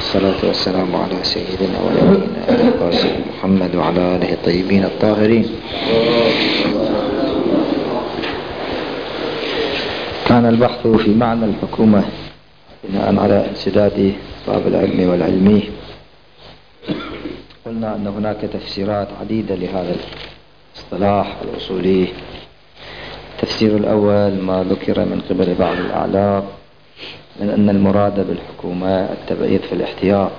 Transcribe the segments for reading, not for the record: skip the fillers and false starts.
والصلاة والسلام على سيدنا ونبينا القاسم محمد وعلى آله الطيبين الطاهرين. كان البحث في معنى الحكومة بناء على انسداد باب العلم والعلمي. قلنا أن هناك تفسيرات عديدة لهذا الاصطلاح الأصولي. التفسير الأول ما ذكر من قبل بعض الأعلام من أن المراد بالحكومة التبعيض في الاحتياط،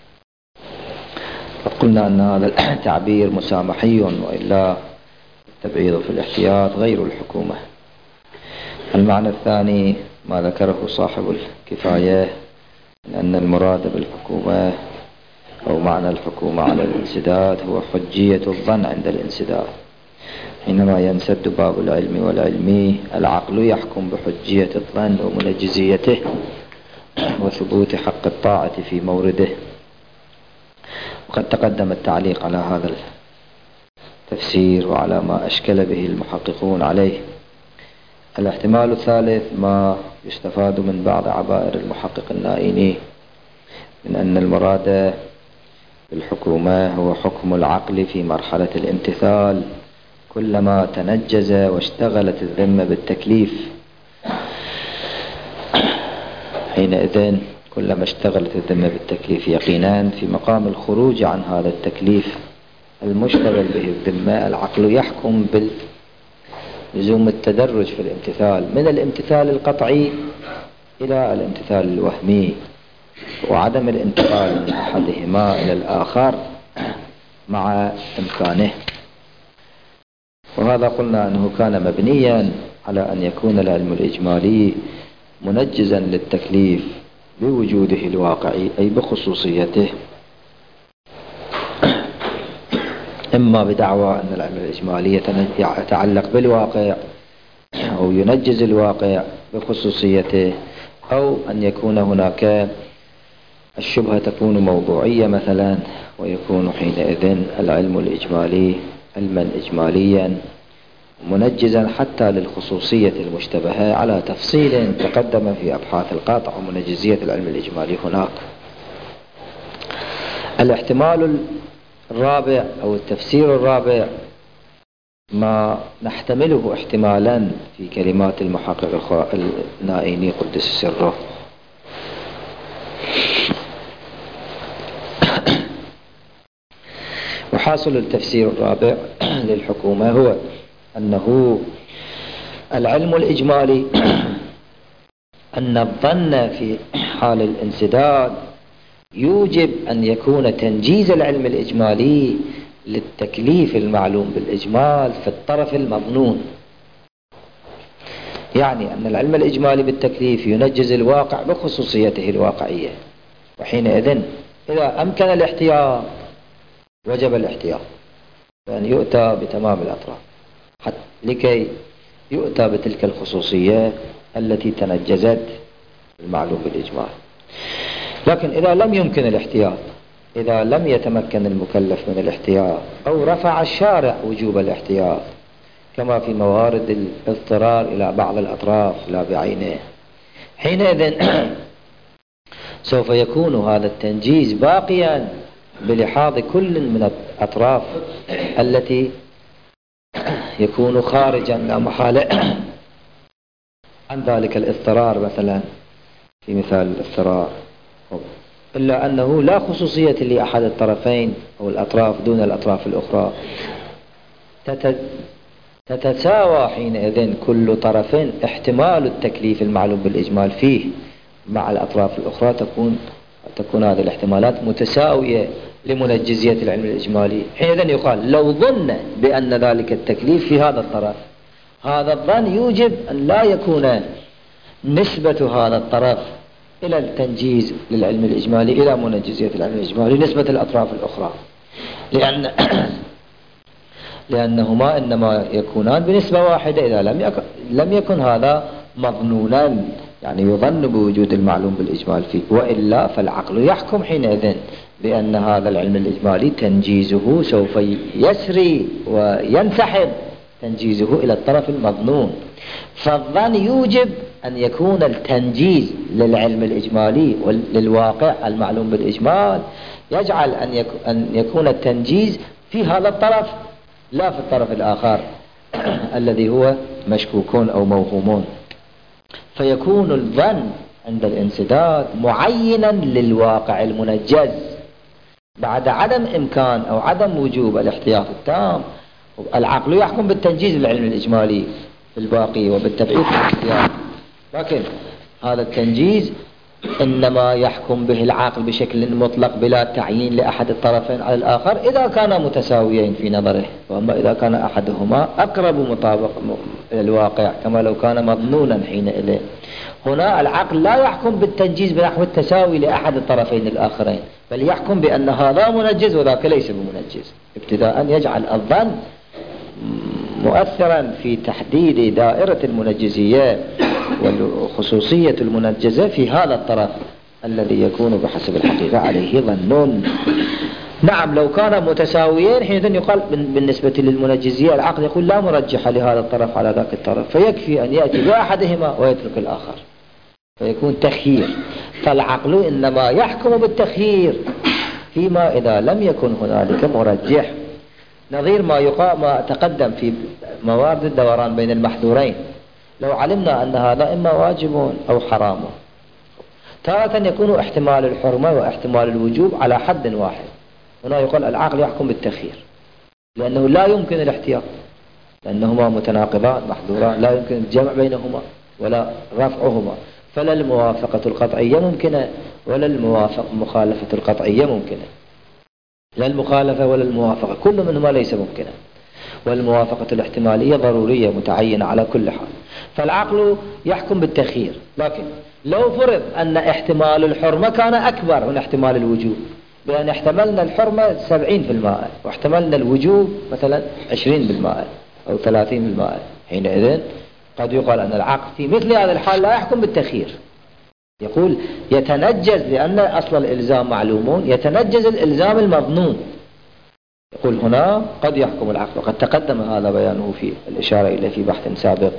فقلنا أن هذا التعبير مسامحي، وإلا التبعيض في الاحتياط غير الحكومة. المعنى الثاني ما ذكره صاحب الكفاية من أن المراد بالحكومة أو معنى الحكومة على الانسداد هو حجية الظن عند الانسداد. حينما ينسد باب العلم والعلمي العقل يحكم بحجية الظن ومنجزيته وثبوت حق الطاعة في مورده. وقد تقدم التعليق على هذا التفسير وعلى ما أشكل به المحققون عليه. الاحتمال الثالث ما يستفاد من بعض عبائر المحقق النائيني من أن المراد بالحكومة هو حكم العقل في مرحلة الامتثال كلما تنجز واشتغلت الذمة بالتكليف. حينئذ كلما اشتغلت الذمة بالتكليف يقينا في مقام الخروج عن هذا التكليف المشتغل به الذمة، العقل يحكم بلزوم التدرج في الامتثال من الامتثال القطعي إلى الامتثال الوهمي، وعدم الانتقال من أحدهما إلى الآخر مع إمكانه. وهذا قلنا أنه كان مبنيا على أن يكون العلم الإجمالي منجزا للتكليف بوجوده الواقعي أي بخصوصيته، إما بدعوى أن العلم الإجمالي يتعلق بالواقع أو ينجز الواقع بخصوصيته، أو أن يكون هناك الشبهة تكون موضوعية مثلا، ويكون حينئذ العلم الإجمالي علما إجماليا منجزا حتى للخصوصية المشتبهة على تفصيل تقدم في أبحاث القاطع ومنجزية العلم الإجمالي هناك. الاحتمال الرابع أو التفسير الرابع ما نحتمله احتمالا في كلمات المحقق النائيني قدس سره. وحاصل التفسير الرابع للحكومة هو أنه العلم الإجمالي أن الظن في حال الانسداد يوجب أن يكون تنجيز العلم الإجمالي للتكليف المعلوم بالإجمال في الطرف المظنون. يعني أن العلم الإجمالي بالتكليف ينجز الواقع بخصوصيته الواقعية، وحينئذ إذا أمكن الاحتياط وجب الاحتياط بأن يؤتى بتمام الأطراف لكي يؤتى بتلك الخصوصية التي تنجزت المعلوم بالإجمال. لكن إذا لم يمكن الاحتياط، إذا لم يتمكن المكلف من الاحتياط أو رفع الشارع وجوب الاحتياط كما في موارد الاضطرار إلى بعض الأطراف لا بعينه، حينئذ سوف يكون هذا التنجيز باقيا بلحاظ كل من الأطراف التي يكون خارجا لا محالة عن ذلك الاضطرار، مثلا في مثال الاضطرار، إلا أنه لا خصوصية لأحد الطرفين أو الأطراف دون الأطراف الأخرى. تتساوى حينئذ كل طرف احتمال التكليف المعلوم بالإجمال فيه مع الأطراف الأخرى، تكون هذه الاحتمالات متساوية لمنجزية العلم الإجمالي. حينئذ يقال لو ظن بأن ذلك التكليف في هذا الطرف، هذا الظن يوجب أن لا يكون نسبة هذا الطرف إلى التنجيز للعلم الإجمالي إلى منجزية العلم الإجمالي نسبة الأطراف الأخرى، لأنهما إنما يكونان بنسبة واحدة إذا لم يكن هذا مظنونا، يعني يظن بوجود المعلوم بالإجمال فيه، وإلا فالعقل يحكم حينئذ بأن هذا العلم الإجمالي تنجيزه سوف يسري وينسحب تنجيزه إلى الطرف المظنون. فالظن يوجب أن يكون التنجيز للعلم الإجمالي وللواقع المعلوم بالإجمال يجعل أن يكون التنجيز في هذا الطرف لا في الطرف الآخر الذي هو مشكوكون أو موهومون، فيكون الظن عند الانسداد معينا للواقع المنجز بعد عدم إمكان أو عدم وجوب الاحتياط التام. العقل يحكم بالتنجيز للعلم الإجمالي في الباقي وبالتبعيد في الاحتياط، لكن هذا التنجيز إنما يحكم به العقل بشكل مطلق بلا تعيين لأحد الطرفين على الآخر إذا كانا متساويين في نظره، وأما إذا كان أحدهما أقرب مطابق إلى الواقع كما لو كان مظنونا حينئذ. هنا العقل لا يحكم بالتنجيز بنحو التساوي لأحد الطرفين الآخرين، بل يحكم بأن هذا منجز وذاك ليس بمنجز، ابتداء يجعل الظن مؤثرا في تحديد دائرة المنجزية والخصوصية المنجزة في هذا الطرف الذي يكون بحسب الحقيقة عليه ظنون. نعم لو كان متساويين حينئذ يقال بالنسبة للمنجزية العقل يقول لا مرجح لهذا الطرف على ذاك الطرف، فيكفي أن يأتي بأحدهما ويترك الآخر، فيكون تخيير. فالعقل إنما يحكم بالتخيير فيما إذا لم يكن هنالك مرجح، نظير ما تقدم في موارد الدوران بين المحذورين. لو علمنا أن هذا إما واجب أو حرام، تارة يكون احتمال الحرمة واحتمال الوجوب على حد واحد، هنا يقول العقل يحكم بالتخيير لأنه لا يمكن الاحتياط، لأنهما متناقضان محذوران لا يمكن الجمع بينهما ولا رفعهما، فلا الموافقة القطعية ممكنة ولا المخالفة القطعية ممكنة، لا المخالفة ولا الموافقة كل منهما ليس ممكنا، والموافقة الاحتمالية ضرورية متعينة على كل حال. فالعقل يحكم بالتخيير، لكن لو فرض أن احتمال الحرمة كان أكبر من احتمال الوجوب، بأن احتملنا الحرمة 70% واحتملنا الوجوب مثلا 20% أو 30%، حينئذ قد يقال أن العقل في مثل هذا الحال لا يحكم بالتخيير، يقول يتنجز لأن أصل الإلزام معلومون، يتنجز الإلزام المظنون. يقول هنا قد يحكم العقل، وقد تقدم هذا بيانه في الإشارة إليه في بحث سابق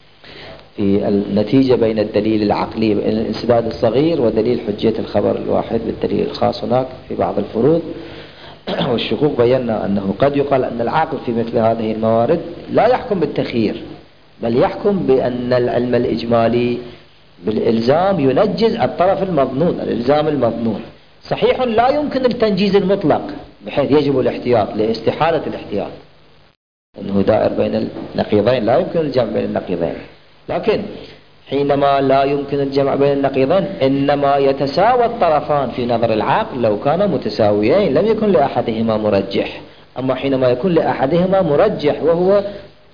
في النتيجة بين الدليل العقلي بين الانسداد الصغير ودليل حجية الخبر الواحد بالدليل الخاص هناك في بعض الفروض والشقوق. بينا أنه قد يقال أن العقل في مثل هذه الموارد لا يحكم بالتخيير، بل يحكم بأن العلم الإجمالي بالإلزام ينجز الطرف المظنون، الإلزام المظنون. صحيح لا يمكن التنجيز المطلق بحيث يجب الاحتياط لاستحالة الاحتياط، أنه دائر بين النقيضين لا يمكن الجمع بين النقيضين، لكن حينما لا يمكن الجمع بين النقيضين إنما يتساوى الطرفان في نظر العقل لو كانا متساويين لم يكن لأحدهما مرجح. أما حينما يكون لأحدهما مرجح وهو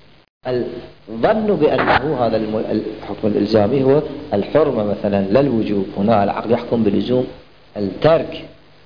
الظن بأنه هذا الحكم الإلزامي هو الحرمة مثلا لا الوجوب، هنا العقل يحكم بلزوم الترك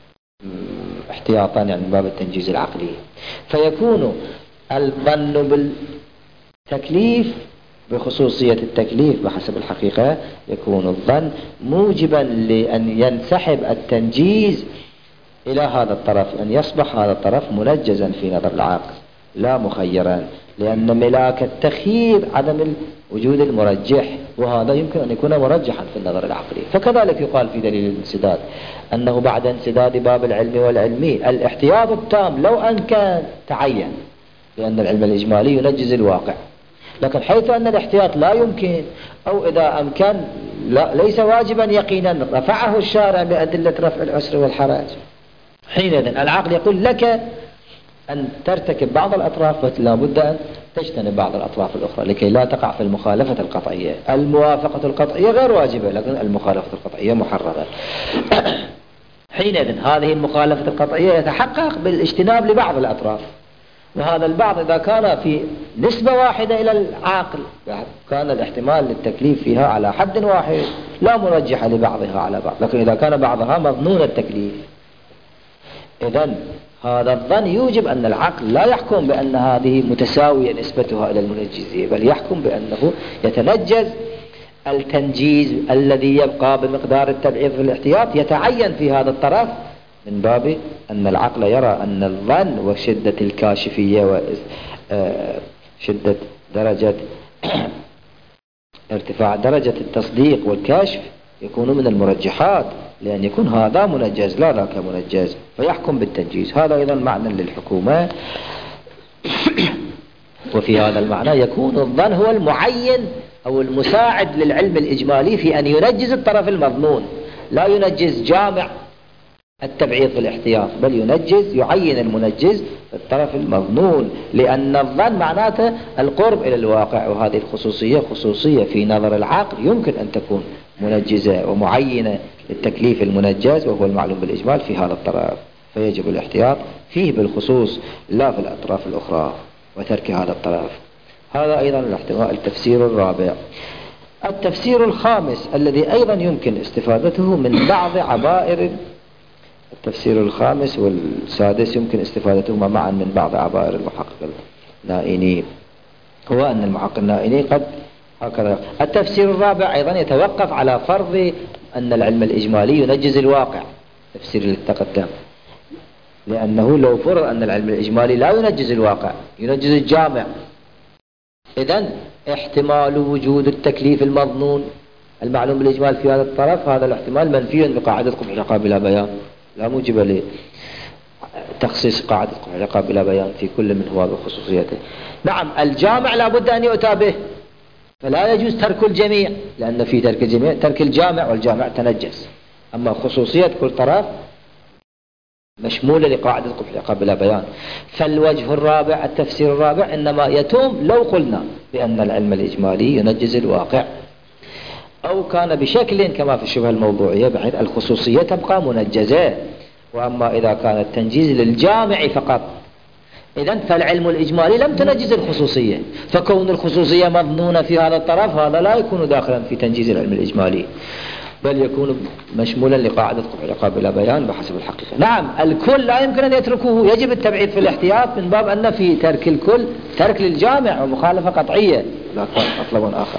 احتياطا يعني من باب التنجيز العقلي، فيكون الظن بالتكليف بخصوصية التكليف بحسب الحقيقة، يكون الظن موجبا لأن ينسحب التنجيز إلى هذا الطرف، أن يصبح هذا الطرف منجزا في نظر العقل لا مخيرا، لأن ملاك التخيير عدم وجود المرجح، وهذا يمكن أن يكون مرجحا في النظر العقلي. فكذلك يقال في دليل الانسداد أنه بعد انسداد باب العلم والعلمي الاحتياط التام لو أن كان تعين، لأن العلم الإجمالي ينجز الواقع، لكن حيث أن الاحتياط لا يمكن أو إذا أمكن ليس واجبا يقينا رفعه الشارع بأدلة رفع العسر والحرج، حينئذ العقل يقول لك أن ترتكب بعض الأطراف لا بد أن تجتنب بعض الأطراف الأخرى لكي لا تقع في المخالفة القطعية. الموافقة القطعية غير واجبة لكن المخالفة القطعية محرمة. حينئذ هذه المخالفة القطعية يتحقق بالاجتناب لبعض الأطراف، وهذا البعض إذا كان في نسبة واحدة إلى العاقل كان الاحتمال للتكليف فيها على حد واحد لا مرجح لبعضها على بعض، لكن إذا كان بعضها مظنون التكليف إذن هذا الظن يوجب أن العقل لا يحكم بأن هذه متساوية نسبتها إلى المنجزية، بل يحكم بأنه يتنجز التنجيز الذي يبقى بمقدار التبعيض في الاحتياط يتعين في هذا الطرف، من باب أن العقل يرى أن الظن وشدة الكاشفية وشدة درجة ارتفاع درجة التصديق والكشف يكون من المرجحات، لأن يكون هذا منجز لا ذاك منجز، فيحكم بالتنجيز. هذا أيضا معنى للحكومة. وفي هذا المعنى يكون الظن هو المعين أو المساعد للعلم الإجمالي في أن ينجز الطرف المظنون، لا ينجز جامع التبعيض في الاحتياط، بل يعين المنجز الطرف المظنون، لأن الظن معناته القرب إلى الواقع، وهذه الخصوصية خصوصية في نظر العقل يمكن أن تكون منجزة ومعينة للتكليف المنجز، وهو المعلوم بالإجمال في هذا الطرف، فيجب الاحتياط فيه بالخصوص لا في الأطراف الأخرى وترك هذا الطرف. هذا أيضا الاحتمال التفسير الرابع. التفسير الخامس الذي أيضا يمكن استفادته من بعض عبائر، التفسير الخامس والسادس يمكن استفادتهما معا من بعض عبائر المحقق النائيني، هو أن المحقق النائيني قد هكذا. التفسير الرابع أيضا يتوقف على فرض أن العلم الإجمالي ينجز الواقع، تفسير اللي تقدم، لأنه لو فرض أن العلم الإجمالي لا ينجز الواقع، ينجز الجامع، إذن احتمال وجود التكليف المظنون المعلوم بالإجمال في هذا الطرف، هذا الاحتمال منفي بقاعدة قبح العقاب بلا بيان، لا موجب لتخصيص قاعدة قبح العقاب بلا بيان في كل من هو بخصوصيته. نعم الجامع لا بد أن يؤتى به، فلا يجوز ترك الجميع، لأن في ترك الجميع ترك الجامع، والجامع تنجس. أما خصوصية كل طرف مشمولة لقاعدة قبح العقاب بلا بيان. فالوجه الرابع، التفسير الرابع، إنما يتم لو قلنا بأن العلم الإجمالي ينجز الواقع، أو كان بشكل كما في الشبهة الموضوعية بحيث الخصوصية تبقى منجزة. وأما إذا كان التنجيز للجامع فقط، إذن فالعلم الإجمالي لم تنجز الخصوصية، فكون الخصوصية مظنونة في هذا الطرف هذا لا يكون داخلا في تنجيز العلم الإجمالي، بل يكون مشمولا لقاعدة قبح العقاب بلا بيان بحسب الحقيقة. نعم الكل لا يمكن أن يتركه، يجب التبعيد في الاحتياط من باب أن في ترك الكل ترك للجامع ومخالفة قطعية، لا مطلب آخر.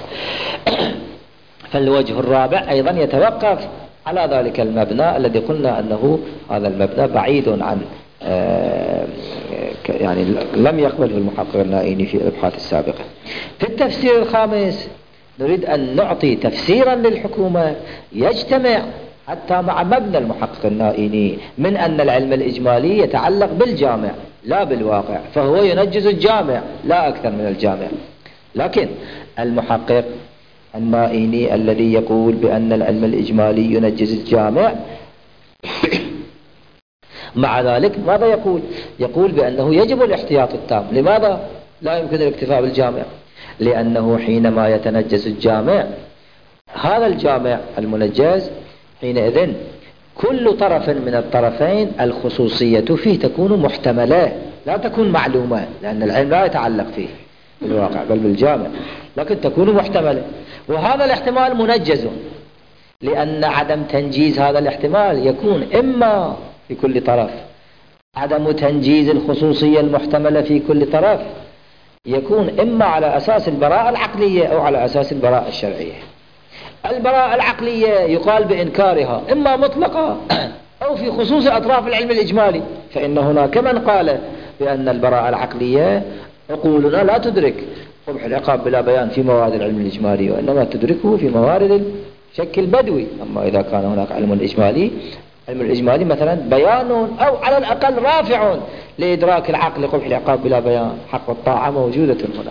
فالوجه الرابع أيضا يتوقف على ذلك المبنى الذي قلنا أنه هذا المبنى بعيد عن يعني لم يقبله المحقق النائيني في الأبحاث السابقة. في التفسير الخامس نريد أن نعطي تفسيرا للحكومة يجتمع حتى مع مبنى المحقق النائيني من أن العلم الإجمالي يتعلق بالجامع لا بالواقع، فهو ينجز الجامع لا أكثر من الجامع. لكن المحقق النائيني الذي يقول بأن العلم الإجمالي ينجز الجامع مع ذلك ماذا يقول؟ يقول بأنه يجب الاحتياط التام. لماذا لا يمكن الاكتفاء بالجامع؟ لأنه حينما يتنجز الجامع، هذا الجامع المنجز حينئذ كل طرف من الطرفين الخصوصية فيه تكون محتملة لا تكون معلومة، لأن العلم لا يتعلق فيه بالواقع بل بالجامع، لكن تكون محتملة، وهذا الاحتمال منجز، لأن عدم تنجيز هذا الاحتمال يكون إما في كل طرف، عدم تنجيز الخصوصية المحتملة في كل طرف يكون إما على أساس البراءة العقلية أو على أساس البراءة الشرعية. البراءة العقلية يقال بإنكارها إما مطلقة أو في خصوص أطراف العلم الإجمالي، فإن هناك من قال بأن البراءة العقلية عقولنا لا تدرك قبح العقاب بلا بيان في موارد العلم الإجمالي، وإنما تدركه في موارد الشك البدوي. أما إذا كان هناك علم الإجمالي، علم الإجمالي مثلا بيان أو على الأقل رافع لإدراك العقل قبح العقاب بلا بيان، حق الطاعة موجودة هنا.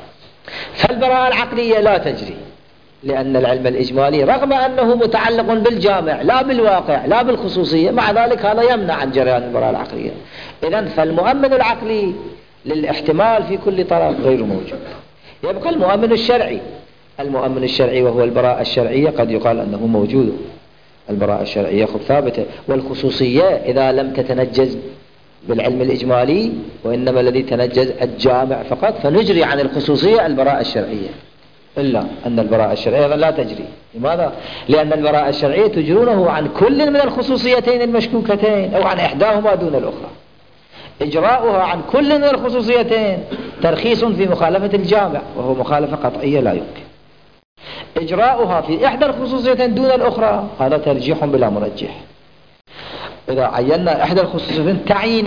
فالبراءة العقلية لا تجري، لأن العلم الإجمالي رغم أنه متعلق بالجامع لا بالواقع لا بالخصوصية، مع ذلك هذا يمنع عن جريان البراءة العقلية. إذن فالمؤمن العقلي للاحتمال في كل طرف غير موجود. يبقى المؤمن الشرعي، المؤمن الشرعي وهو البراءة الشرعية قد يقال أنه موجود، البراءة الشرعية خب ثابتة، والخصوصية إذا لم تتنجز بالعلم الإجمالي وإنما الذي تنجز الجامع فقط، فنجري عن الخصوصية البراءة الشرعية، إلا أن البراءة الشرعية لا تجري. لماذا؟ لأن البراءة الشرعية تجرونه عن كل من الخصوصيتين المشكوكتين أو عن إحداهما دون الأخرى. إجراؤها عن كل من الخصوصيتين ترخيص في مخالفة الجامع، وهو مخالفة قطعية لا يمكن. إجراؤها في إحدى الخصوصيتين دون الأخرى هذا ترجيح بلا مرجح. إذا عينا إحدى الخصوصيتين تعيينا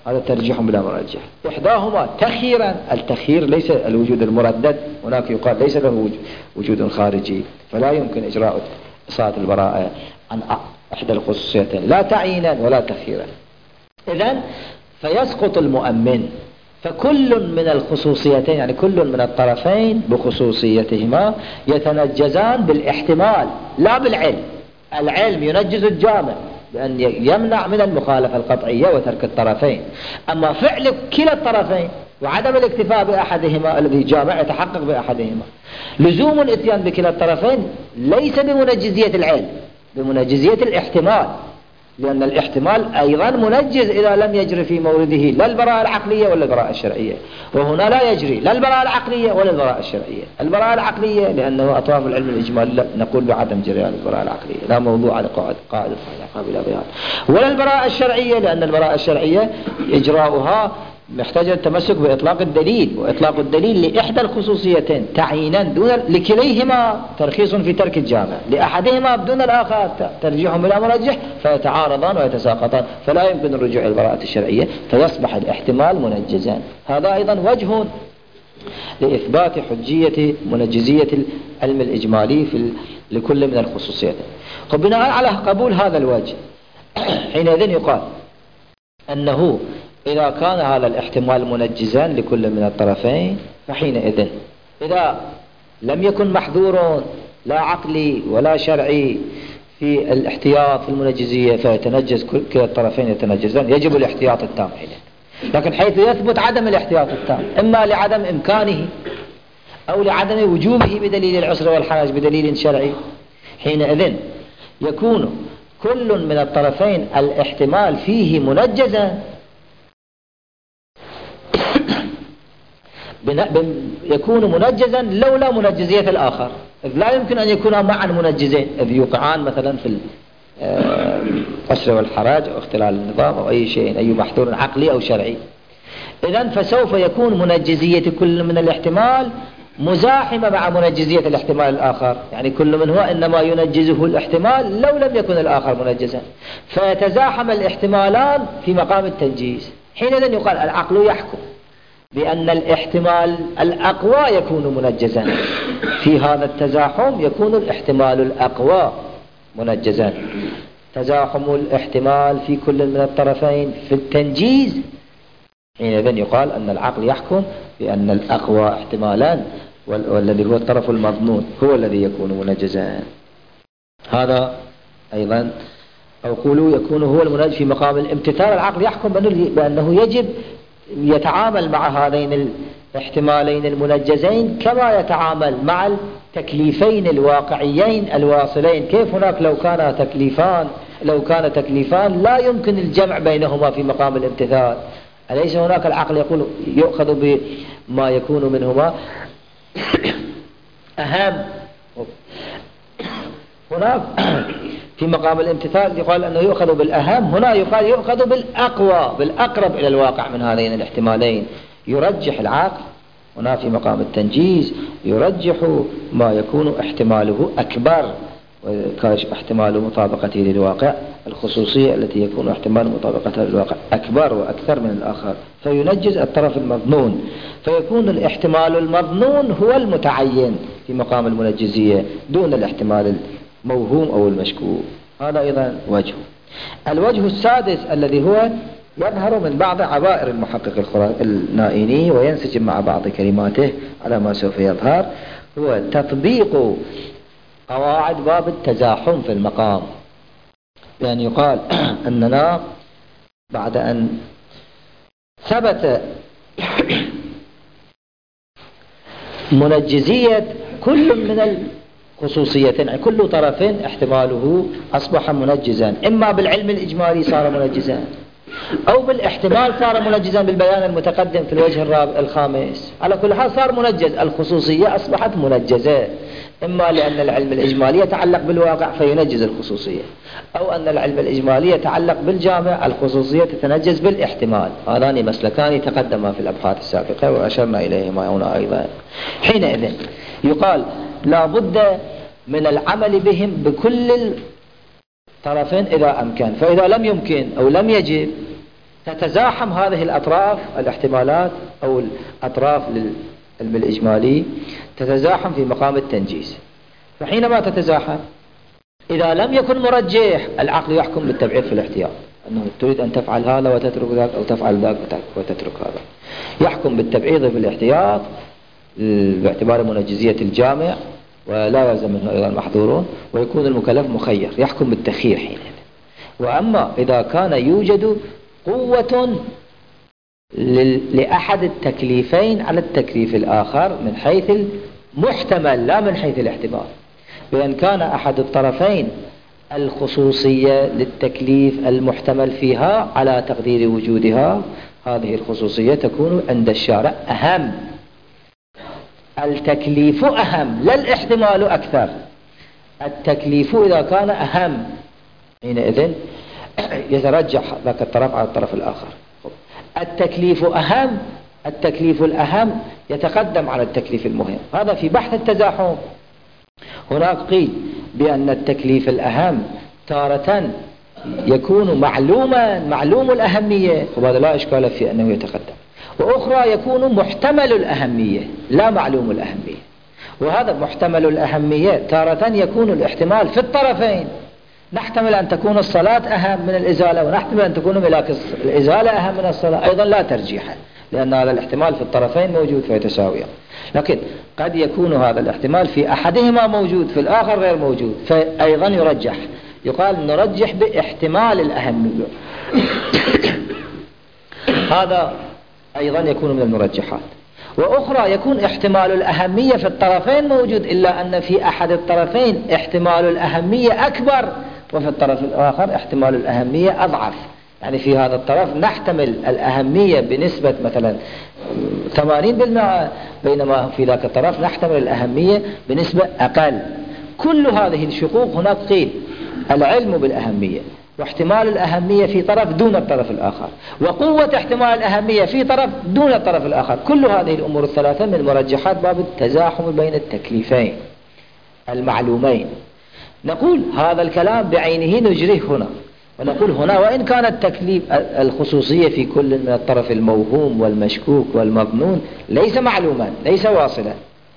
هذا ترجيح بلا مرجح. إحداهما تخييرا، التخيير ليس الوجود المردد، هناك يقال ليس له وجود خارجي، فلا يمكن إجراء إصالة البراءة عن إحدى الخصوصيتين، لا تعيينا ولا تخييرا. إذن فيسقط المؤمن، فكل من الخصوصيتين يعني كل من الطرفين بخصوصيتهما يتنجزان بالاحتمال لا بالعلم. العلم ينجز الجامع بأن يمنع من المخالفة القطعية وترك الطرفين، أما فعل كلا الطرفين وعدم الاكتفاء بأحدهما الذي جامع يتحقق بأحدهما، لزوم الاتيان بكلا الطرفين ليس بمنجزية العلم، بمنجزية الاحتمال، لأن الاحتمال أيضا منجز إذا لم يجري في مورده لا البراءة العقلية ولا البراءة الشرعية، وهنا لا يجري لا البراءة العقلية ولا البراءة الشرعية. البراءة العقلية لأنه أطراف العلم الإجمالي نقول بعدم جريان البراءة العقلية، لا موضوع على قاعدة قابلة بها، ولا البراءة الشرعية لأن البراءة الشرعية إجراؤها محتاج التمسك بإطلاق الدليل، وإطلاق الدليل لإحدى الخصوصيتين تعيينا دون لكليهما ترخيص في ترك الجامع، لأحدهما بدون الآخر ترجيح بلا مرجح، فيتعارضان ويتساقطان، فلا يمكن الرجوع إلى البراءة الشرعية، فيصبح الاحتمال منجزان. هذا أيضا وجه لإثبات حجية منجزية العلم الإجمالي لكل من الخصوصيتين. وبناء على قبول هذا الوجه حينئذ يقال أنه إذا كان هذا الاحتمال منجزا لكل من الطرفين، فحينئذ إذا لم يكن محذور لا عقلي ولا شرعي في الاحتياط في المنجزية فيتنجز كلا الطرفين يتنجزان، يجب الاحتياط التام حينئذ. لكن حيث يثبت عدم الاحتياط التام إما لعدم إمكانه أو لعدم وجوبه بدليل العسر والحرج بدليل شرعي، حينئذ يكون كل من الطرفين الاحتمال فيه منجزا، يكون منجزا لولا منجزية الآخر، إذ لا يمكن أن يكونا معا منجزين، إذ يوقعان مثلا في القسر والحراج أو اختلال النظام أو أي شيء، أي محذور عقلي أو شرعي. إذن فسوف يكون منجزية كل من الاحتمال مزاحمة مع منجزية الاحتمال الآخر، يعني كل من هو إنما ينجزه الاحتمال لو لم يكن الآخر منجزا، فيتزاحم الاحتمالان في مقام التنجيز. حينئذ يقال العقل يحكم بأن الاحتمال الأقوى يكون منجزا، في هذا التزاحم يكون الاحتمال الأقوى منجزا، تزاحم الاحتمال في كل من الطرفين في التنجيز، حينئذ يقال أن العقل يحكم بأن الأقوى احتمالان والذي هو الطرف المظنون هو الذي يكون منجزا. هذا أيضا أو قولوا يكون هو المنجز في مقام الامتثال. العقل يحكم بأنه يجب يتعامل مع هذين الاحتمالين المنجزين كما يتعامل مع التكليفين الواقعيين الواصلين. كيف هناك لو كان تكليفان لا يمكن الجمع بينهما في مقام الامتثال، أليس هناك العقل يقول يؤخذ بما يكون منهما أهم؟ هناك في مقام الامتثال يقال أنه يؤخذ بالأهم، هنا يقال يؤخذ بالأقوى بالأقرب إلى الواقع من هذين الاحتمالين. يرجح العقل هنا في مقام التنجيز، يرجح ما يكون احتماله أكبر احتمال مطابقته للواقع، الخصوصية التي يكون احتمال مطابقتها للواقع أكبر وأكثر من الآخر، فينجز الطرف المظنون، فيكون الاحتمال المظنون هو المتعين في مقام المنجزية دون الاحتمال الموهوم أو المشكوك. هذا أيضا وجه. الوجه السادس الذي هو يظهر من بعض عبائر المحقق النائيني وينسجم مع بعض كلماته على ما سوف يظهر، هو تطبيق قواعد باب التزاحم في المقام. يعني يقال أننا بعد أن ثبت منجزية كل من الخصوصيتين، يعني كل طرف احتماله أصبح منجزا، إما بالعلم الإجمالي صار منجزا أو بالاحتمال صار منجزا بالبيان المتقدم في الوجه الخامس. على كل حال صار منجز، الخصوصية أصبحت منجزة، إما لأن العلم الإجمالي يتعلق بالواقع فينجز الخصوصية، أو أن العلم الإجمالي يتعلق بالجامع الخصوصية تتنجز بالاحتمال. هذان مسلكان تقدما في الأبحاث السابقة وأشرنا إليهما هنا أيضا. حينئذ يقال لا بد من العمل بهم بكل الطرفين إذا أمكن، فإذا لم يمكن أو لم يجب تتزاحم هذه الأطراف الاحتمالات أو الأطراف للعلم الإجمالي تتزاحم في مقام التنجيز. فحينما تتزاحم إذا لم يكن مرجح العقل يحكم بالتبعيض في الاحتياط، أنه تريد أن تفعل هذا وتترك ذاك أو تفعل ذاك وتترك هذا، يحكم بالتبعيض في الاحتياط باعتبار منجزية الجامع ولا يلزم منه أيضا المحظورون، ويكون المكلف مخير يحكم بالتخيير حينئذ. وأما إذا كان يوجد قوة لأحد التكليفين على التكليف الآخر من حيث المحتمل لا من حيث الاحتمال، بأن كان أحد الطرفين الخصوصية للتكليف المحتمل فيها على تقدير وجودها، هذه الخصوصية تكون عند الشارع أهم. التكليف أهم لا الاحتمال أكثر. التكليف إذا كان أهم حينئذ يترجح ذاك الطرف على الطرف الآخر. التكليف أهم، التكليف الأهم يتقدم على التكليف المهم. هذا في بحث التزاحم. هناك قيل بأن التكليف الأهم تارة يكون معلوم الأهمية، وهذا لا إشكال في أنه يتقدم، وأخرى يكون محتمل الأهمية لا معلوم الأهمية. وهذا محتمل الأهمية تارة يكون الاحتمال في الطرفين، نحتمل أن تكون الصلاة أهم من الإزالة، ونحتمل أن تكون ملاك الإزالة أهم من الصلاة، أيضا لا ترجيح، لأن هذا الاحتمال في الطرفين موجود فيتساويان. لكن قد يكون هذا الاحتمال في أحدهما موجود في الآخر غير موجود، فأيضا يرجح، يقال نرجح باحتمال الأهمية. هذا أيضا يكون من المرجحات. وأخرى يكون احتمال الأهمية في الطرفين موجود، إلا أن في أحد الطرفين احتمال الأهمية أكبر وفي الطرف الآخر احتمال الأهمية أضعف. يعني في هذا الطرف نحتمل الأهمية بنسبة مثلا 80%، بينما في ذاك الطرف نحتمل الأهمية بنسبة أقل. كل هذه الشقوق هناك قيل العلم بالأهمية، واحتمال الأهمية في طرف دون الطرف الآخر، وقوة احتمال الأهمية في طرف دون الطرف الآخر. كل هذه الأمور الثلاثة من مرجحات باب التزاحم بين التكليفين المعلومين. نقول هذا الكلام بعينه نجريه هنا، ونقول هنا وإن كان التكليف الخصوصية في كل من الطرف الموهوم والمشكوك والمظنون ليس معلوما ليس واصلا،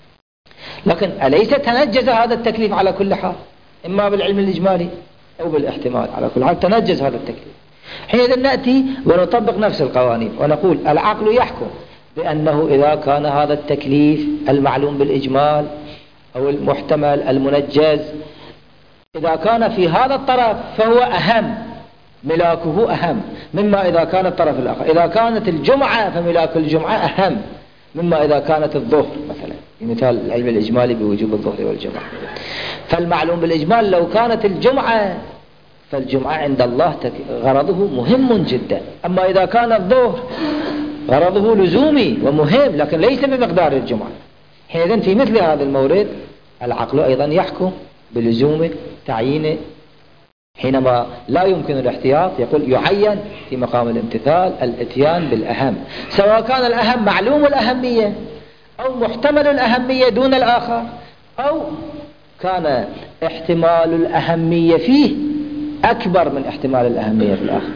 لكن أليس تنجز هذا التكليف على كل حال، إما بالعلم الإجمالي أو بالاحتمال، على كل حال تنجز هذا التكليف. حينئذ نأتي ونطبق نفس القوانين ونقول العقل يحكم بأنه إذا كان هذا التكليف المعلوم بالإجمال أو المحتمل المنجز إذا كان في هذا الطرف فهو أهم، ملاكه أهم مما إذا كان الطرف الآخر. إذا كانت الجمعة فملاك الجمعة أهم مما إذا كانت الظهر مثلا، مثال العلم الإجمالي بوجوب الظهر والجمعة. فالمعلوم بالإجمال لو كانت الجمعة فالجمعة عند الله غرضه مهم جدا، أما إذا كان الظهر غرضه لزومي ومهم لكن ليس بمقدار الجمعة، حينئذ في مثل هذا المورد العقل أيضا يحكم بلزومه تعيينه. حينما لا يمكن الاحتياط يقول يعين في مقام الامتثال الاتيان بالأهم، سواء كان الأهم معلوم الأهمية أو محتمل الأهمية دون الآخر، أو كان احتمال الأهمية فيه أكبر من احتمال الأهمية في الآخر.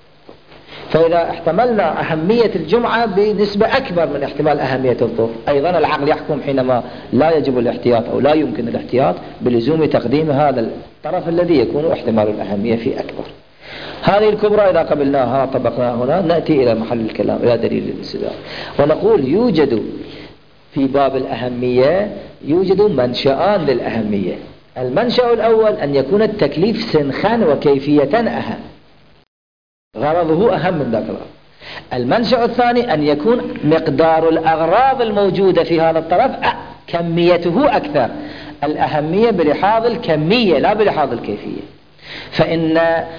فإذا احتملنا أهمية الجمعة بنسبة أكبر من احتمال أهمية الظهر، أيضا العقل يحكم حينما لا يجب الاحتياط أو لا يمكن الاحتياط بلزوم تقديم هذا الطرف الذي يكون احتمال الأهمية فيه أكبر. هذه الكبرى إذا قبلناها طبقناها هنا نأتي إلى محل الكلام إلى دليل الاستدلال، ونقول يوجد في باب الأهمية يوجد منشآن للأهمية. المنشأ الأول أن يكون التكليف سنخا وكيفية أهم، غرضه أهم من ذاك الغرض. المنشأ الثاني أن يكون مقدار الأغراض الموجودة في هذا الطرف كميته أكثر، الأهمية بلحاظ الكمية لا بلحاظ الكيفية. فإن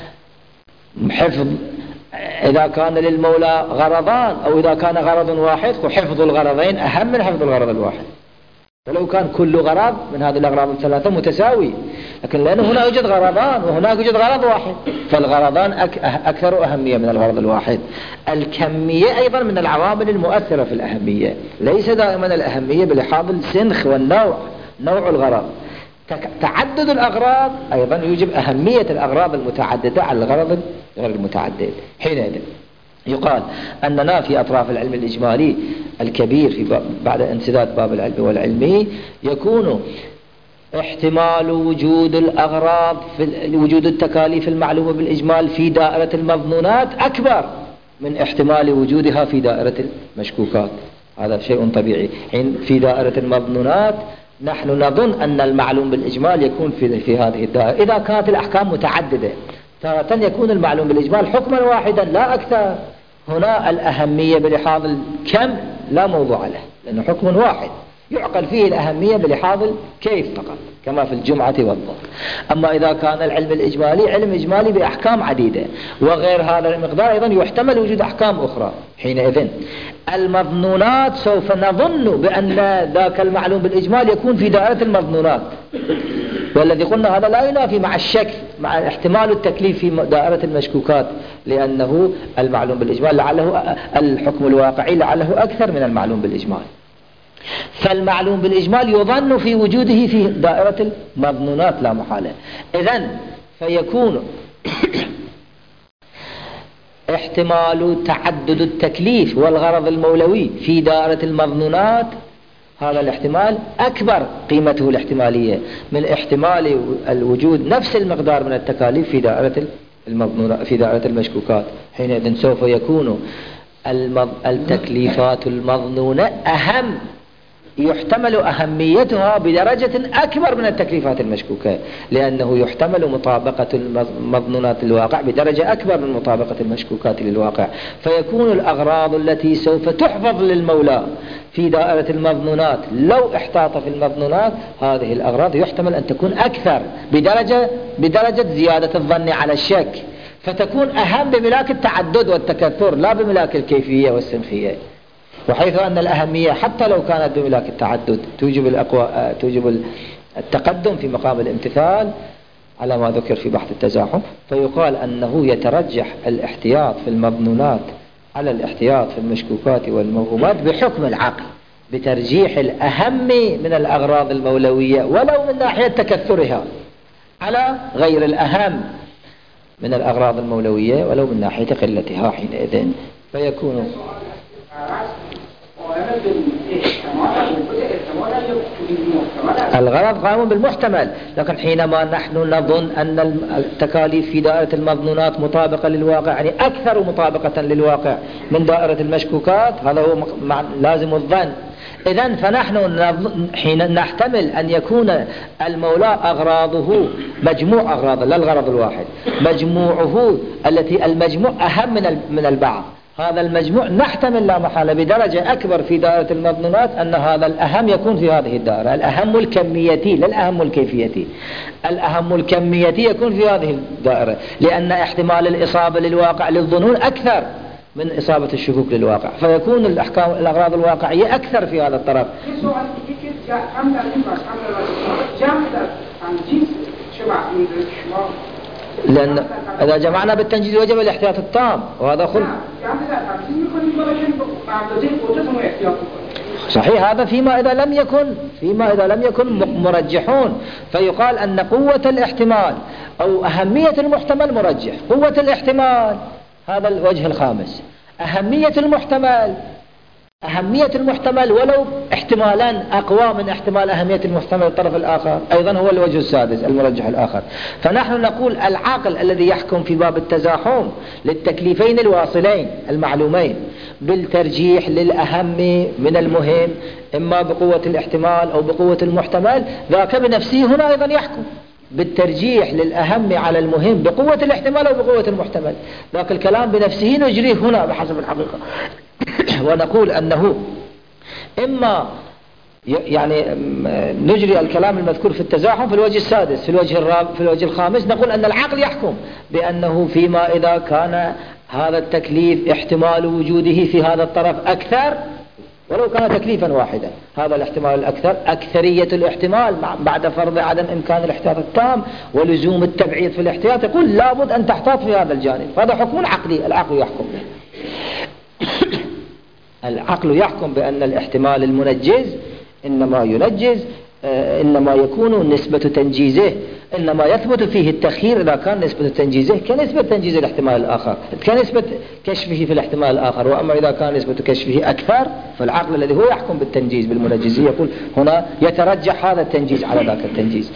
حفظ إذا كان للمولى غرضان أو إذا كان غرض واحد فحفظ الغرضين أهم من حفظ الغرض الواحد، ولو كان كل غرض من هذه الأغراض الثلاثة متساوي، لكن لأنه هنا يوجد غرضان وهناك يوجد غرض واحد، فالغرضان أكثر أهمية من الغرض الواحد. الكمية أيضا من العوامل المؤثرة في الأهمية، ليس دائما الأهمية بلحاظ السنخ والنوع، نوع الغرض. تعدد الأغراض أيضا يوجب أهمية الأغراض المتعددة على الغرض غير المتعدد. حينئذ يقال أننا في أطراف العلم الإجمالي الكبير بعد انسداد باب العلم والعلمي يكون احتمال وجود الأغراض وجود التكاليف المعلومة بالإجمال في دائرة المظنونات أكبر من احتمال وجودها في دائرة المشكوكات. هذا شيء طبيعي. حين في دائرة المظنونات نحن نظن أن المعلوم بالإجمال يكون في هذه الدائرة. إذا كانت الأحكام متعددة تارة يكون المعلوم بالإجمال حكما واحدا لا أكثر. هنا الأهمية بلحاظ الكم لا موضوع له، لأنه حكم واحد يعقل فيه الأهمية بلحاظ الكيف فقط، كما في الجمعة والظهر. أما إذا كان العلم الإجمالي علم إجمالي بأحكام عديدة وغير هذا المقدار أيضا يحتمل وجود أحكام أخرى، حينئذ المظنونات سوف نظن بأن ذاك المعلوم بالإجمال يكون في دائرة المظنونات، والذي قلنا هذا لا ينافي مع الشك مع احتمال التكليف في دائرة المشكوكات، لأنه المعلوم بالإجمال لعله الحكم الواقعي لعله أكثر من المعلوم بالإجمال. فالمعلوم بالإجمال يظن في وجوده في دائرة المظنونات لا محالة. إذن فيكون احتمال تعدد التكليف والغرض المولوي في دائرة المظنونات، هذا الاحتمال أكبر قيمته الاحتمالية من احتمال الوجود نفس المقدار من التكاليف في دائرة في دائرة المشكوكات. حينئذ سوف يكون التكليفات المظنونة أهم، يحتمل أهميتها بدرجة أكبر من التكليفات المشكوكة، لأنه يحتمل مطابقة المظنونات للواقع بدرجة أكبر من مطابقة المشكوكات للواقع. فيكون الأغراض التي سوف تحفظ للمولى في دائرة المظنونات لو احتاط في المظنونات، هذه الأغراض يحتمل أن تكون أكثر بدرجة زيادة الظن على الشك، فتكون أهم بملاك التعدد والتكثر لا بملاك الكيفية والسنخية. وحيث أن الأهمية حتى لو كانت بملاك التعدد توجب التقدم في مقام الامتثال على ما ذكر في بحث التزاحم، فيقال أنه يترجح الاحتياط في المظنونات على الاحتياط في المشكوكات والموهومات بحكم العقل، بترجيح الأهم من الأغراض المولوية ولو من ناحية تكثرها على غير الأهم من الأغراض المولوية ولو من ناحية قلتها. حينئذ فيكون الغرض قائم بالمحتمل. لكن حينما نحن نظن أن التكاليف في دائرة المظنونات مطابقة للواقع، يعني أكثر مطابقة للواقع من دائرة المشكوكات، هذا هو لازم الظن. إذن فنحن حين نحتمل أن يكون المولى أغراضه مجموع أغراضه لا الغرض الواحد، مجموعه المجموع أهم من البعض. هذا المجموع نحتمل لا محالة بدرجة أكبر في دائرة المظنونات أن هذا الأهم يكون في هذه الدائرة، الأهم الكميتي لا الأهم الكيفيتي، الأهم الكميتي يكون في هذه الدائرة، لأن احتمال الإصابة للواقع للظنون أكثر من إصابة الشكوك للواقع، فيكون الأغراض الواقعية أكثر في هذا الطرف. لأن إذا جمعنا بالتنجيز وجب الاحتياط التام، وهذا خلق صحيح. هذا فيما إذا لم يكن مرجحون، فيقال أن قوة الاحتمال أو أهمية المحتمل مرجح. قوة الاحتمال هذا الوجه الخامس، أهمية المحتمل ولو احتمالان أقوى من احتمال أهمية المحتمل الطرف الآخر أيضا هو الوجه السادس المرجح الآخر. فنحن نقول العاقل الذي يحكم في باب التزاحم للتكليفين الواصلين المعلومين بالترجيح للأهم من المهم إما بقوة الاحتمال أو بقوة المحتمل، ذاك بنفسه هنا أيضا يحكم بالترجيح للأهم على المهم بقوة الاحتمال أو بقوة المحتمل. ذاك الكلام بنفسه نجريه هنا بحسب الحقيقة. ونقول أنه إما يعني نجري الكلام المذكور في التزاحم في الوجه السادس، في الوجه الخامس نقول أن العقل يحكم بأنه فيما إذا كان هذا التكليف احتمال وجوده في هذا الطرف أكثر ولو كان تكليفا واحدا، هذا الاحتمال الأكثر أكثرية الاحتمال بعد فرض عدم إمكان الاحتياط التام ولزوم التبعيض في الاحتياط، يقول لابد أن تحتاط في هذا الجانب. هذا حكم عقلي العقل يحكم به. العقل يحكم بأن الاحتمال المنجز إنما ينجز إنما يكون نسبة تنجيزه، إنما يثبت فيه التخيير إذا كان نسبة تنجيزه كنسبة تنجيز الاحتمال الآخر، كنسبة كشفه في الاحتمال الآخر. وأما إذا كان نسبة كشفه أكثر، فالعقل الذي هو يحكم بالتنجيز بالمنجزية يقول هنا يترجح هذا التنجيز على ذاك التنجيز.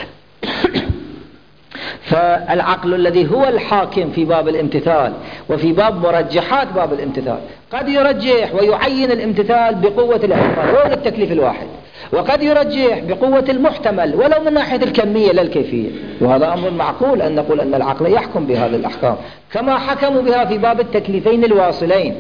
فالعقل الذي هو الحاكم في باب الامتثال وفي باب مرجحات باب الامتثال قد يرجح ويعين الامتثال بقوة الاحتمال ولو التكليف الواحد، وقد يرجح بقوة المحتمل ولو من ناحية الكمية لا الكيفية. وهذا أمر معقول أن نقول أن العقل يحكم بهذه الأحكام كما حكموا بها في باب التكليفين الواصلين.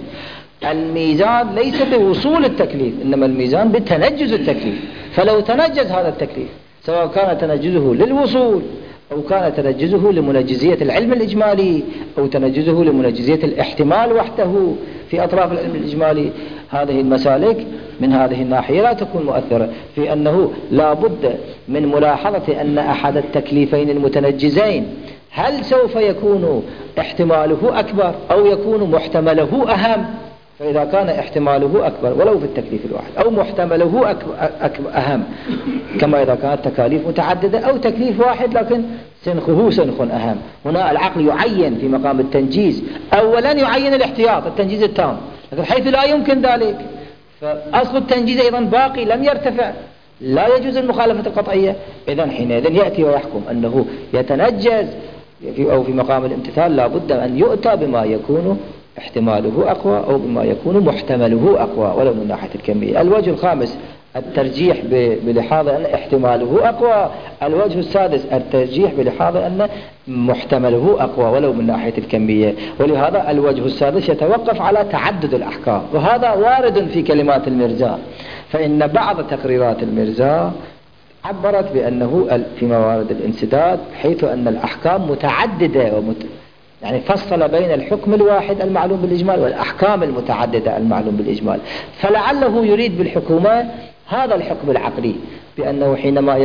الميزان ليس بوصول التكليف، إنما الميزان بتنجز التكليف. فلو تنجز هذا التكليف سواء كان تنجزه للوصول أو كان تنجزه لمنجزية العلم الإجمالي أو تنجزه لمنجزية الاحتمال وحده في أطراف العلم الإجمالي، هذه المسالك من هذه الناحية لا تكون مؤثرة في أنه لا بد من ملاحظة أن أحد التكليفين المتنجزين هل سوف يكون احتماله أكبر أو يكون محتمله أهم. فإذا كان احتماله أكبر ولو في التكليف الواحد أو محتمله أهم، كما إذا كانت تكاليف متعددة أو تكليف واحد لكن سنخه سنخ أهم، هنا العقل يعين في مقام التنجيز أولا يعين الاحتياط التنجيز التام، لكن حيث لا يمكن ذلك فأصل التنجيز أيضا باقي لم يرتفع، لا يجوز المخالفة القطعية. إذن حينئذ يأتي ويحكم أنه يتنجز أو في مقام الامتثال لا بد أن يؤتى بما يكون احتماله أقوى أو بما يكون محتمله أقوى ولو من ناحية الكمية. الوجه الخامس الترجيح بلحاظ أن احتماله أقوى. الوجه السادس الترجيح بلحاظ أن محتمله أقوى ولو من ناحية الكمية. ولهذا الوجه السادس يتوقف على تعدد الأحكام، وهذا وارد في كلمات المرزا، فإن بعض تقريرات المرزا عبرت بأنه في موارد الانسداد حيث أن الأحكام متعددة يعني فصل بين الحكم الواحد المعلوم بالإجمال والأحكام المتعددة المعلوم بالإجمال، فلعله يريد بالحكومة هذا الحكم العقلي بأنه حينما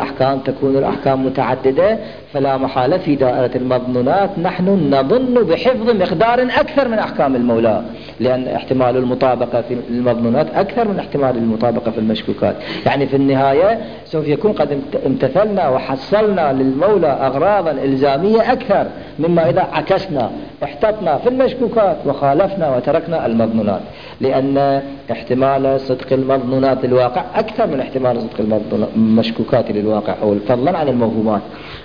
تكون الأحكام متعددة فلا محالة في دائرة المظنونات نحن نظن بحفظ مقدار أكثر من أحكام المولى، لأن احتمال المطابقة في المظنونات أكثر من احتمال المطابقة في المشكوكات. يعني في النهاية سوف يكون قد امتثلنا وحصلنا للمولى أغراضا إلزامية أكثر مما إذا عكسنا احتطنا في المشكوكات وخالفنا وتركنا المظنونات، لأن احتمال صدق المظنونات للواقع أكثر من احتمال صدق المشكوكات للواقع أو فضلا عن الموهومات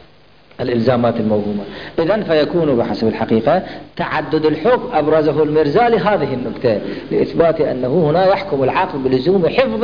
الإلزامات الموهومة. إذن فيكون بحسب الحقيقة تعدد الحكم أبرزه المرزا لهذه النقطة لإثبات أنه هنا يحكم العقل بلزوم حفظ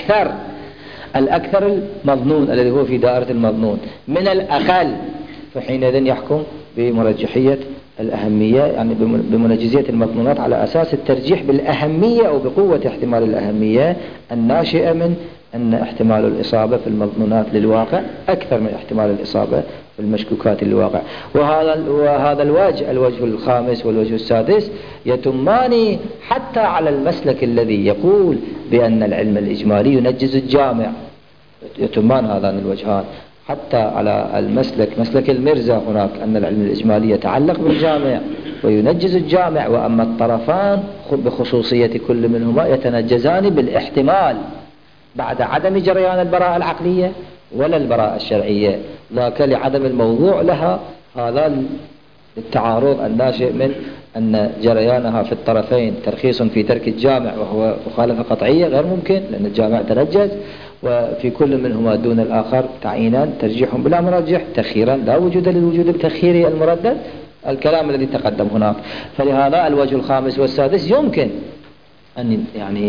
الأكثر المظنون الذي هو في دائرة المظنون من الأقل، فحينئذ يحكم بمرجحية الأهمية يعني بمنجزية المظنونات على أساس الترجيح بالأهمية أو بقوة احتمال الأهمية الناشئة من أن احتمال الإصابة في المظنونات للواقع أكثر من احتمال الإصابة في المشكوكات للواقع. وهذا الوجه الخامس والوجه السادس يتمان حتى على المسلك الذي يقول بأن العلم الإجمالي ينجز الجامع، يتمان هذان الوجهان حتى على مسلك المرزا هناك أن العلم الإجمالي يتعلق بالجامع وينجز الجامع، وأما الطرفان بخصوصية كل منهما يتنجزان بالاحتمال بعد عدم جريان البراءة العقلية ولا البراءة الشرعية، ذاك لعدم الموضوع لها، هذا التعارض الناشئ من أن جريانها في الطرفين ترخيص في ترك الجامع وهو مخالفة قطعية غير ممكن لأن الجامع تنجز، وفي كل منهما دون الآخر تعيينا ترجيح بلا مرجح، تخييرا لا وجود للوجود التخييري المردد، الكلام الذي تقدم هناك. فلهذا الوجه الخامس والسادس يمكن أن يعني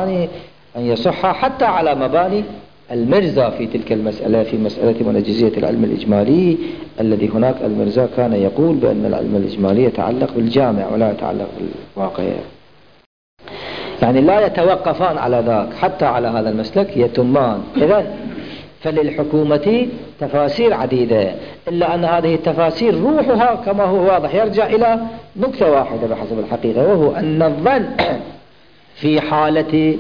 يصح حتى على مباني المرزا في تلك المسألة، في مسألة منجزية العلم الإجمالي الذي هناك المرزا كان يقول بأن العلم الإجمالي يتعلق بالجامع ولا يتعلق بالواقع، يعني لا يتوقفان على ذاك حتى على هذا المسلك يتمان. إذن فللحكومة تفاسير عديدة، إلا أن هذه التفاسير روحها كما هو واضح يرجع إلى نقطة واحدة بحسب الحقيقة، وهو أن الظن في حالة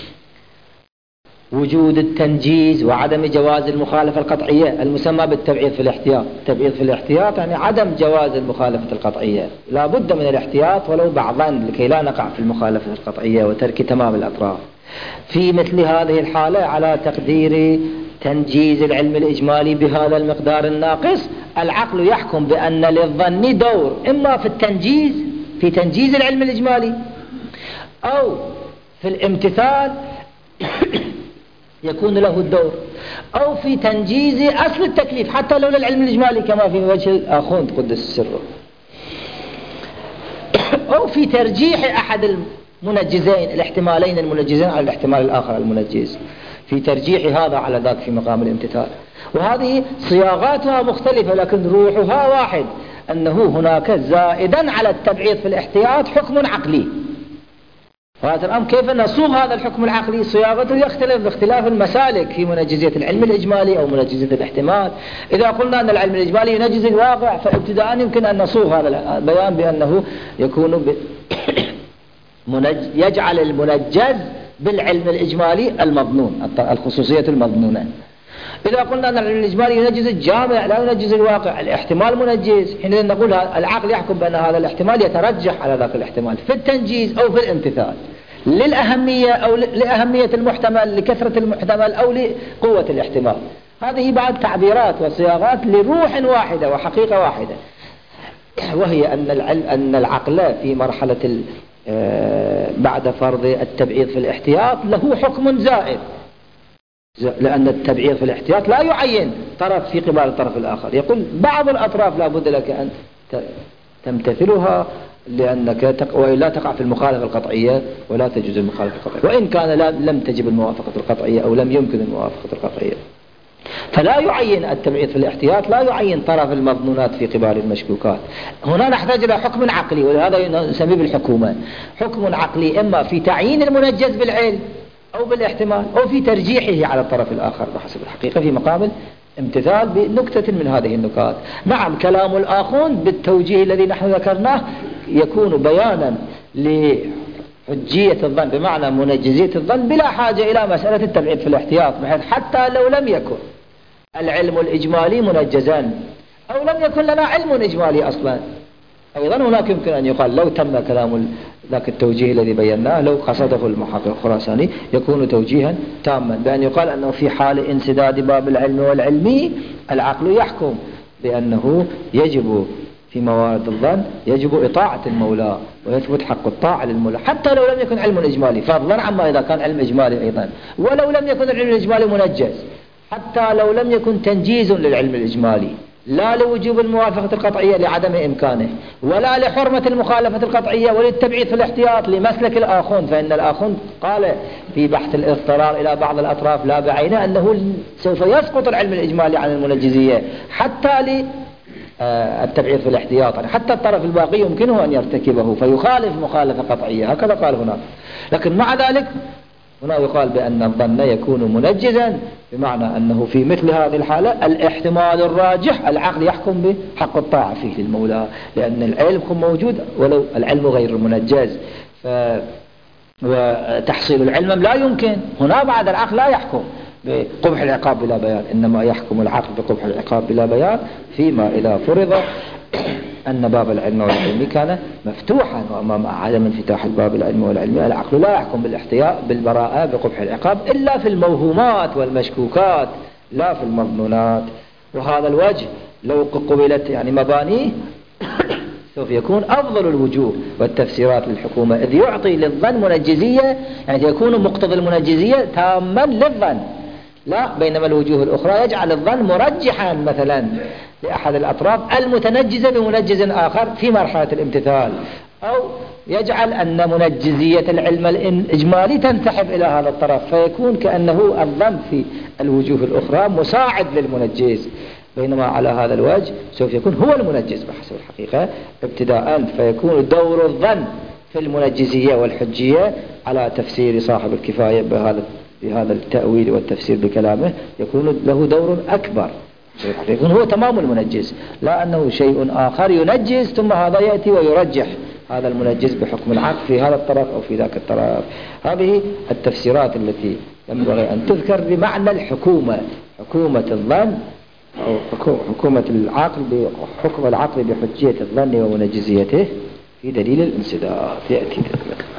وجود التنجيز وعدم جواز المخالفة القطعية المسمى بالتبعيض في الاحتياط. التبعيض في الاحتياط يعني عدم جواز المخالفة القطعية، لا بد من الاحتياط ولو بعضا لكي لا نقع في المخالفة القطعية وترك تمام الأطراف. في مثل هذه الحالة على تقدير تنجيز العلم الإجمالي بهذا المقدار الناقص، العقل يحكم بأن للظن دور إما في التنجيز، في تنجيز العلم الإجمالي، أو في الامتثال يكون له الدور، أو في تنجيز أصل التكليف حتى لو للعلم الإجمالي كما في وجه الآخوند قدس سره، أو في ترجيح أحد المنجزين، الاحتمالين المنجزين على الاحتمال الآخر المنجز، في ترجيح هذا على ذاك في مقام الامتثال. وهذه صياغاتها مختلفة لكن روحها واحد، أنه هناك زائدا على التبعيض في الاحتياط حكم عقلي. وهذا الأمر كيف نصوغ هذا الحكم العقلي؟ صياغته يختلف باختلاف المسالك في منجزية العلم الإجمالي أو منجزية الاحتمال. إذا قلنا أن العلم الإجمالي ينجز الواقع، فابتداء يمكن أن نصوغ هذا البيان بأنه يكون يجعل المنجز بالعلم الإجمالي المضمون، الخصوصية المضمونة. إذا قلنا أن العلم الإجمالي ينجز الجامع لا ينجز الواقع، الاحتمال منجز، حينئذ نقول العقل يحكم بأن هذا الاحتمال يترجح على ذاك الاحتمال في التنجيز أو في الامتثال، للأهمية أو لأهمية المحتمل، لكثرة المحتمل أو لقوة الاحتمال. هذه بعض تعبيرات وصياغات لروح واحدة وحقيقة واحدة، وهي أن العقل في مرحلة بعد فرض التبعيض في الاحتياط له حكم زائد، لأن التبعيض في الاحتياط لا يعين طرف في قبال الطرف الآخر، يقول بعض الأطراف لا بد لك أن تمتثلها لأنك وإلا تقع في المخالفة القطعية ولا تجوز المخالفة القطعية، وإن كان لم تجب الموافقة القطعية أو لم يمكن الموافقة القطعية. فلا يعين التبعيض في الاحتياط، لا يعين طرف المضمونات في قبال المشكوكات. هنا نحتاج إلى حكم عقلي، ولهذا نسميه بالحكومة، حكم عقلي إما في تعيين المنجز بالعلم أو بالاحتمال، أو في ترجيحه على الطرف الآخر بحسب الحقيقة في مقام امتثال بنكتة من هذه النكات. نعم، كلام الآخوند بالتوجيه الذي نحن ذكرناه يكون بيانا لحجية الظن بمعنى منجزية الظن بلا حاجة إلى مسألة التبعيض في الاحتياط، بحيث حتى لو لم يكن العلم الإجمالي منجزا أو لم يكن لنا علم إجمالي أصلا، أيضا هناك يمكن أن يقال لو تم كلام ذاك التوجيه الذي بيناه، لو قصده المحقق الخراساني يكون توجيها تاما، بأن يقال أنه في حال انسداد باب العلم والعلمي العقل يحكم بأنه يجب في موارد الظن يجب إطاعة المولى ويثبت حق الطاعة للمولى حتى لو لم يكن علم إجمالي، فضلا عما إذا كان علم إجمالي أيضا، ولو لم يكن العلم الإجمالي منجز، حتى لو لم يكن تنجيز للعلم الإجمالي، لا لوجوب الموافقة القطعية لعدم إمكانه، ولا لحرمة المخالفة القطعية وللتبعيض في الاحتياط لمسلك الآخوند، فإن الآخوند قال في بحث الاضطرار إلى بعض الأطراف لا بعينه أنه سوف يسقط العلم الإجمالي عن المنجزية حتى للتبعيض في الاحتياط، حتى الطرف الباقي يمكنه أن يرتكبه فيخالف مخالفة قطعية، هكذا قال هناك. لكن مع ذلك هنا يقال بأن الظن يكون منجزا، بمعنى أنه في مثل هذه الحالة الاحتمال الراجح العقل يحكم بحق الطاعة فيه للمولى، لأن العلم موجود ولو العلم غير منجز، وتحصيل العلم لا يمكن. هنا بعد العقل لا يحكم بقبح العقاب بلا بيان، إنما يحكم العقل بقبح العقاب بلا بيان فيما إذا فرض أن باب العلم والعلم كان مفتوحا، وأمام عدم انفتاح الباب العلم والعلم العقل لا يحكم بالاحتياط بالبراءة بقبح العقاب إلا في الموهومات والمشكوكات لا في المظنونات. وهذا الوجه لو قبلت يعني مبانيه سوف يكون أفضل الوجوه والتفسيرات للحكومة، إذ يعطي للظن منجزية، يعني يكون مقتضى المنجزية تاما للظن، لا بينما الوجوه الأخرى يجعل الظن مرجحا مثلا لأحد الأطراف المتنجزة بمنجز آخر في مرحلة الامتثال، أو يجعل أن منجزية العلم الإجمالي تنسحب إلى هذا الطرف، فيكون كأنه الظن في الوجوه الأخرى مساعد للمنجز، بينما على هذا الوجه سوف يكون هو المنجز بحسب الحقيقة ابتداء، فيكون دور الظن في المنجزية والحجية على تفسير صاحب الكفاية بهذا التأويل والتفسير بكلامه يكون له دور أكبر، يكون هو تمام المنجز، لا أنه شيء آخر ينجز ثم هذا يأتي ويرجح هذا المنجز بحكم العقل في هذا الطرف أو في ذاك الطرف. هذه التفسيرات التي ينبغي أن تذكر بمعنى الحكومة، حكومة الظن أو حكومة العقل بحكم العقل بحجية الظن ومنجزيته في دليل الانسداد يأتي ذلك.